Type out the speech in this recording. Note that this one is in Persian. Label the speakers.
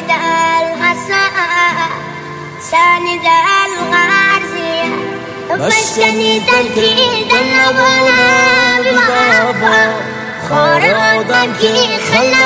Speaker 1: الغساء ساند الغازية
Speaker 2: مسكني تنكي دلبنا بضعفا خارق دنكي خلق